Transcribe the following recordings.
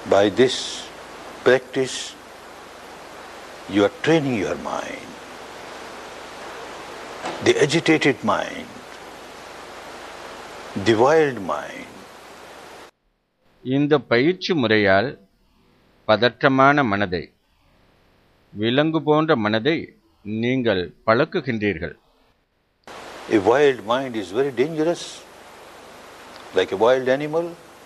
By this practice, you are training your mind. The agitated mind, the wild mind. இந்த பயிற்சி முறையால் பதற்றமான மனதை, விலங்கு போன்ற மனதை நீங்கள் பழக்குகின்றீர்கள். A wild mind is very dangerous, like a wild animal.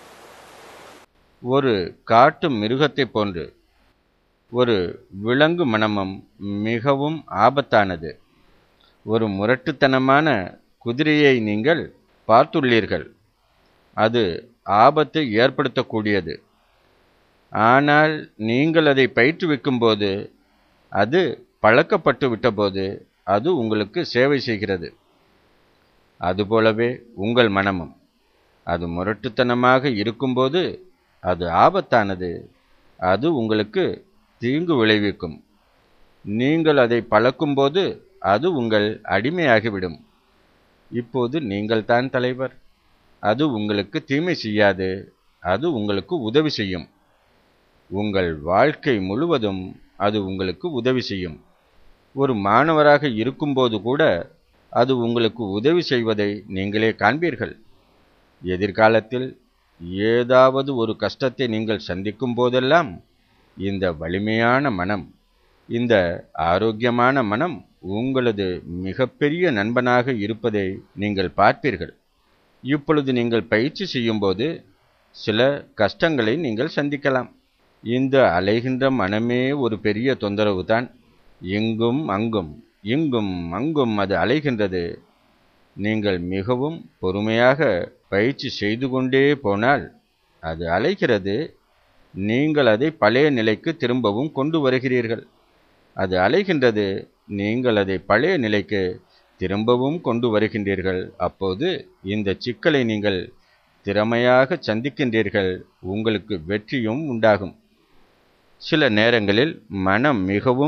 ஒரு காட்டு மிருகத்தை போன்று ஒரு விலங்கு மனமும் மிகவும் ஆபத்தானது. ஒரு முரட்டுத்தனமான குதிரையை நீங்கள் பார்த்துள்ளீர்கள். அது ஆபத்தை ஏற்படுத்தக்கூடியது. ஆனால் நீங்கள் அதை பயிற்றுவிக்கும்போது, அது பழக்கப்பட்டு விட்டபோது அது உங்களுக்கு சேவை செய்கிறது. அதுபோலவே உங்கள் மனமும், அது முரட்டுத்தனமாக இருக்கும்போது அது ஆபத்தானது. அது உங்களுக்கு தீங்கு விளைவிக்கும். நீங்கள் அதை பழக்கும்போது அது உங்கள் அடிமையாகிவிடும். இப்போது நீங்கள்தான் தலைவர். அது உங்களுக்கு தீமை செய்யாது. அது உங்களுக்கு உதவி செய்யும். உங்கள் வாழ்க்கை முழுவதும் அது உங்களுக்கு உதவி செய்யும். ஒரு மாணவராக இருக்கும்போது கூட அது உங்களுக்கு உதவி செய்வதை நீங்களே காண்பீர்கள். எதிர்காலத்தில் ஏதாவது ஒரு கஷ்டத்தை நீங்கள் சந்திக்கும் போதெல்லாம் இந்த வலிமையான மனம், இந்த ஆரோக்கியமான மனம் உங்களது மிகப்பெரிய நண்பனாக இருப்பதை நீங்கள் பார்ப்பீர்கள். இப்பொழுது நீங்கள் பயிற்சி செய்யும்போது சில கஷ்டங்களை நீங்கள் சந்திக்கலாம். இந்த அலைகின்ற மனமே ஒரு பெரிய தொந்தரவு தான். இங்கும் அங்கும், இங்கும் அங்கும் அது அலைகின்றது. நீங்கள் மிகவும் பொறுமையாக பயிற்சி செய்து கொண்டே போனால் அது அலைகிறது. நீங்கள் அதை பழைய நிலைக்கு திரும்பவும் கொண்டு வருகிறீர்கள். அது அலைகின்றது. நீங்கள் அதை பழைய நிலைக்கு திரும்பவும் கொண்டு வருகின்றீர்கள். அப்போது இந்த சிக்கலை நீங்கள் திறமையாக சந்திக்கின்றீர்கள். உங்களுக்கு வெற்றியும் உண்டாகும். சில நேரங்களில் மனம்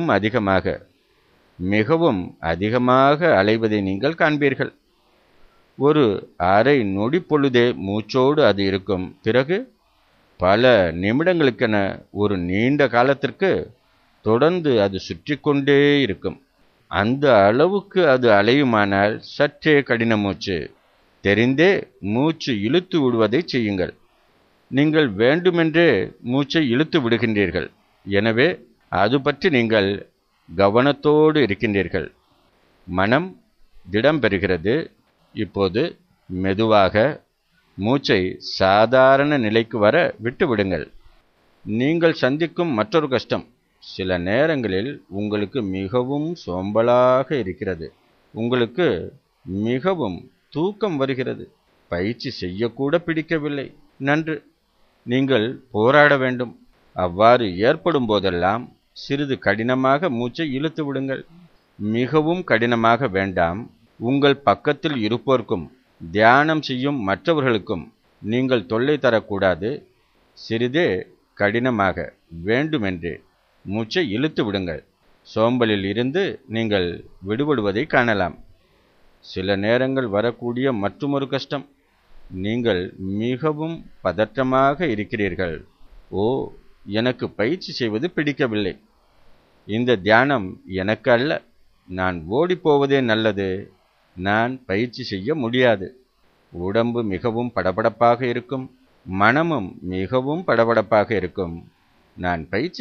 மிகவும் அதிகமாக அலைவதை நீங்கள் காண்பீர்கள். ஒரு அரை நொடி பொழுதே மூச்சோடு அது இருக்கும். பிறகு பல நிமிடங்களுக்கென ஒரு நீண்ட காலத்திற்கு தொடர்ந்து அது சுற்றி கொண்டே இருக்கும். அந்த அளவுக்கு அது அலையுமானால் சற்றே கடின மூச்சு தெரிந்தே மூச்சு இழுத்து விடுவதை செய்யுங்கள். நீங்கள் வேண்டுமென்றே மூச்சை இழுத்து விடுகின்றீர்கள். எனவே அது பற்றி நீங்கள் கவனத்தோடு இருக்கின்றீர்கள். மனம் திடம் பெறுகிறது. இப்போது மெதுவாக மூச்சை சாதாரண நிலைக்கு வர விட்டுவிடுங்கள். நீங்கள் சந்திக்கும் மற்றொரு கஷ்டம், சில நேரங்களில் உங்களுக்கு மிகவும் சோம்பலாக இருக்கிறது. உங்களுக்கு மிகவும் தூக்கம் வருகிறது. பயிற்சி செய்யக்கூட பிடிக்கவில்லை. நன்று, நீங்கள் போராட வேண்டும். அவ்வாறு ஏற்படும் போதெல்லாம் சிறிது கடினமாக மூச்சை இழுத்து விடுங்கள். மிகவும் கடினமாக வேண்டாம். உங்கள் பக்கத்தில் இருப்போர்க்கும் தியானம் செய்யும் மற்றவர்களுக்கும் நீங்கள் தொல்லை தரக்கூடாது. சிறிதே கடினமாக வேண்டுமென்றே மூச்சை இழுத்து விடுங்கள். சோம்பலில் இருந்து நீங்கள் விடுபடுவதை காணலாம். சில நேரங்கள் வரக்கூடிய மற்றொரு கஷ்டம், நீங்கள் மிகவும் பதற்றமாக இருக்கிறீர்கள். ஓ, எனக்கு பயிற்சி செய்வது பிடிக்கவில்லை. இந்த தியானம் எனக்கு அல்ல. நான் ஓடிப்போவதே நல்லது. நான் பயிற்சி செய்ய முடியாது. உடம்பு மிகவும் படபடப்பாக இருக்கும். மனமும் மிகவும் படபடப்பாக இருக்கும். நான் பயிற்சி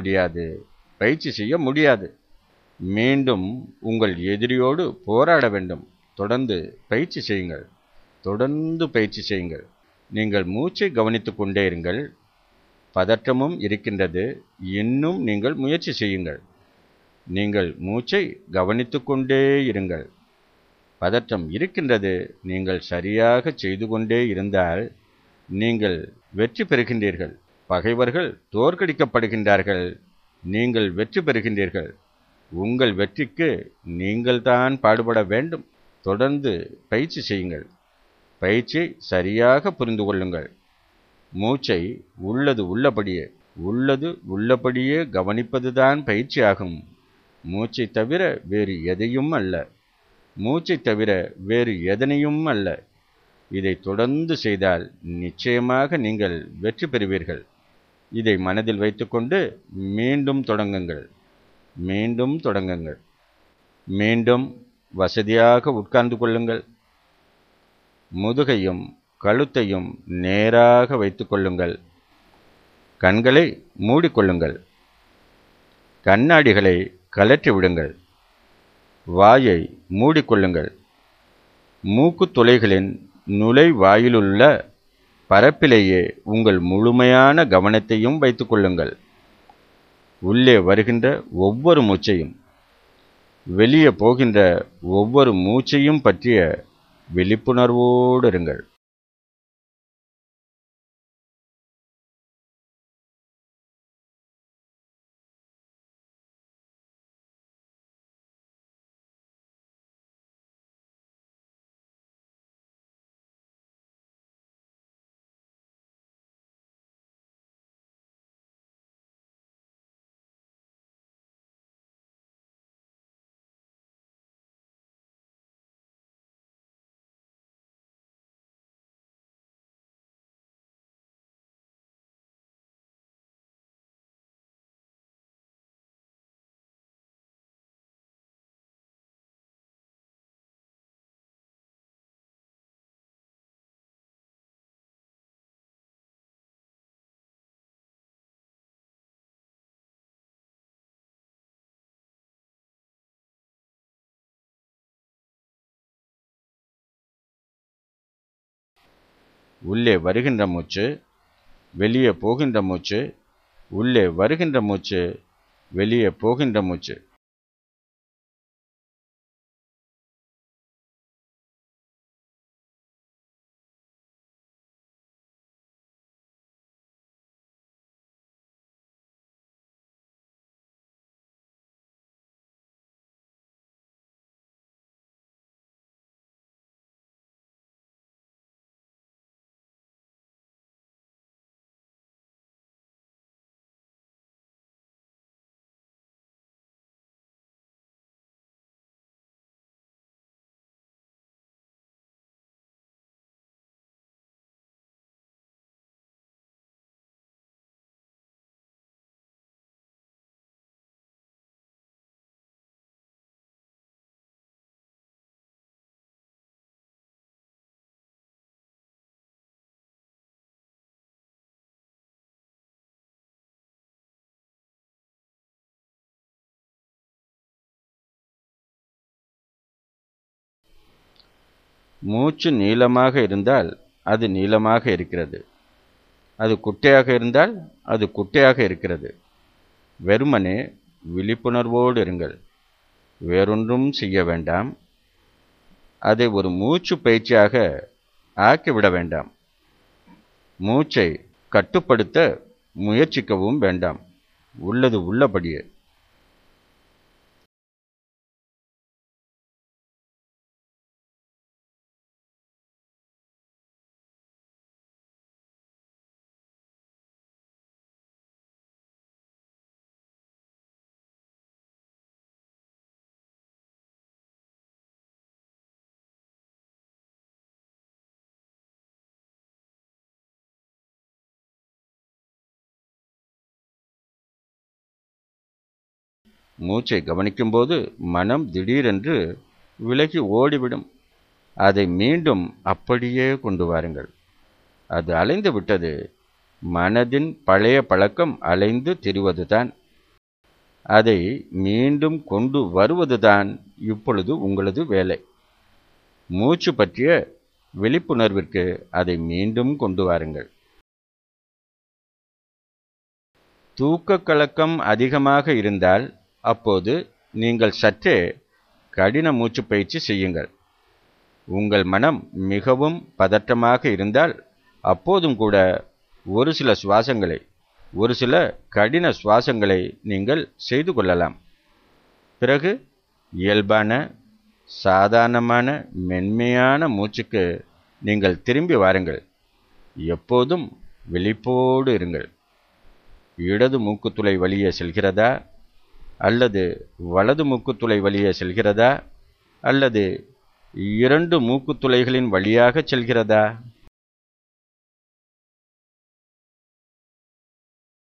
செய்ய முடியாது. மீண்டும் உங்கள் எதிரியோடு போராட வேண்டும். தொடர்ந்து பயிற்சி செய்யுங்கள். நீங்கள் மூச்சை கவனித்துக் கொண்டே இருங்கள். பதற்றமும் இருக்கின்றது. இன்னும் நீங்கள் முயற்சி செய்யுங்கள். நீங்கள் மூச்சை கவனித்துக் கொண்டே இருங்கள். பதற்றம் இருக்கின்றது. நீங்கள் சரியாக செய்து கொண்டே இருந்தால் நீங்கள் வெற்றி பெறுகின்றீர்கள். பகைவர்கள் தோற்கடிக்கப்படுகின்றார்கள். நீங்கள் வெற்றி பெறுகின்றீர்கள். உங்கள் வெற்றிக்கு நீங்கள்தான் பாடுபட வேண்டும். தொடர்ந்து பயிற்சி செய்யுங்கள். பயிற்சியை சரியாக புரிந்து கொள்ளுங்கள். மூச்சை உள்ளது உள்ளபடியே கவனிப்பதுதான் பயிற்சியாகும். மூச்சை தவிர வேறு எதனையும் அல்ல. இதை தொடர்ந்து செய்தால் நிச்சயமாக நீங்கள் வெற்றி பெறுவீர்கள். இதை மனதில் வைத்துக்கொண்டு மீண்டும் தொடங்குங்கள். மீண்டும் தொடங்குங்கள். மீண்டும் வசதியாக உட்கார்ந்து கொள்ளுங்கள். முதுகையும் கழுத்தையும் நேராக வைத்துக் கொள்ளுங்கள். கண்களை மூடிக்கொள்ளுங்கள். கண்ணாடிகளை கழற்றி விடுங்கள். வாயை மூடிக்கொள்ளுங்கள். மூக்குத் துளைகளின் நுழைவாயிலுள்ள பரப்பிலேயே உங்கள் முழுமையான கவனத்தையும் வைத்துக் கொள்ளுங்கள். உள்ளே வருகின்ற ஒவ்வொரு மூச்சையும் வெளியே போகின்ற ஒவ்வொரு மூச்சையும் பற்றிய விழிப்புணர்வோடு இருங்கள். உள்ளே வருகின்ற மூச்சு, வெளியே போகின்ற மூச்சு, உள்ளே வருகின்ற மூச்சு, வெளியே போகின்ற மூச்சு. மூச்சு நீளமாக இருந்தால் அது நீளமாக இருக்கிறது. அது குட்டையாக இருந்தால் அது குட்டையாக இருக்கிறது. வெறுமனே விழிப்புணர்வோடு இருங்கள். வேறொன்றும் செய்ய வேண்டாம். அதை ஒரு மூச்சு பயிற்சியாக ஆக்கிவிட வேண்டாம். மூச்சை கட்டுப்படுத்த முயற்சிக்கவும் வேண்டாம். உள்ளது உள்ளபடியே. மூச்சை கவனிக்கும்போது மனம் திடீரென்று விலகி ஓடிவிடும். அதை மீண்டும் அப்படியே கொண்டு வாருங்கள். அது அலைந்து விட்டது. மனதின் பழைய பழக்கம் அலைந்து திரிவதுதான். அதை மீண்டும் கொண்டு வருவதுதான் இப்பொழுது உங்களது வேலை. மூச்சு பற்றிய விழிப்புணர்விற்கு அதை மீண்டும் கொண்டு வாருங்கள். தூக்க கலக்கம் அதிகமாக இருந்தால் அப்போது நீங்கள் சற்றே கடின மூச்சு பயிற்சி செய்யுங்கள். உங்கள் மனம் மிகவும் பதற்றமாக இருந்தால் அப்போதும் கூட ஒரு சில கடின சுவாசங்களை நீங்கள் செய்து கொள்ளலாம். பிறகு இயல்பான சாதாரணமான மென்மையான மூச்சுக்கு நீங்கள் திரும்பி வாருங்கள். எப்போதும் விழிப்போடு இருங்கள். இடது மூக்குத்துளை வழியே செல்கிறதா அல்லது வலது மூக்குத்துளை வழியே செல்கிறதா அல்லது இரண்டு மூக்குத்துளைகளின் வழியாக செல்கிறதா?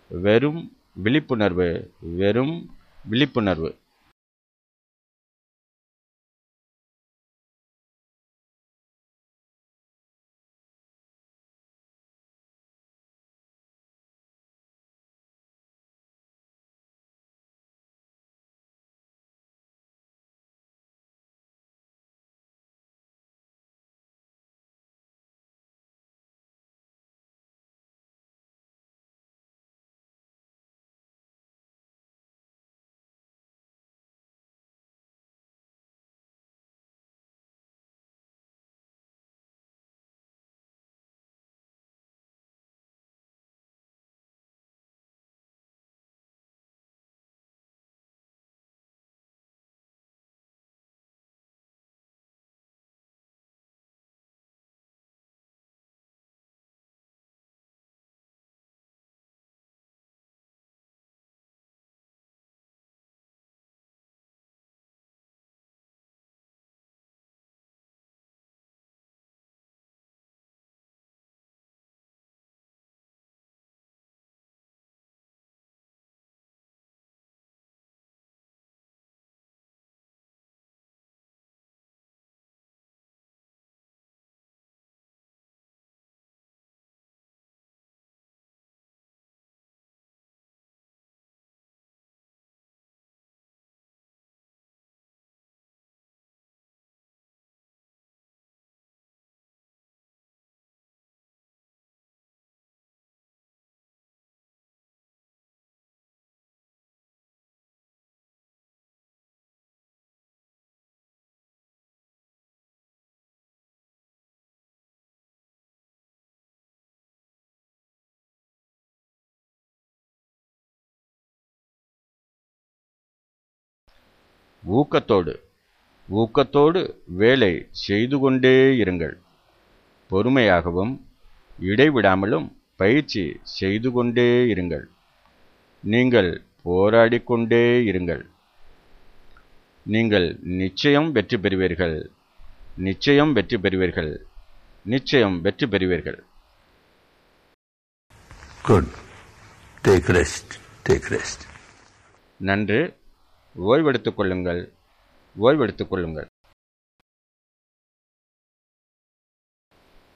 வெறும் விழிப்புணர்வு, வெறும் விழிப்புணர்வு. ஊக்கத்தோடு ஊக்கத்தோடு வேலை செய்து கொண்டே இருங்கள். பொறுமையாகவும் இடைவிடாமலும் பயிற்சி செய்து கொண்டே இருங்கள். நீங்கள் போராடிக்கொண்டே இருங்கள். நீங்கள் நிச்சயம் வெற்றி பெறுவீர்கள். நிச்சயம் வெற்றி பெறுவீர்கள். நிச்சயம் வெற்றி பெறுவீர்கள். Good. Take rest. Take rest. நன்று. ஓய்வெடுத்துக் கொள்ளுங்கள். ஓய்வெடுத்துக் கொள்ளுங்கள்.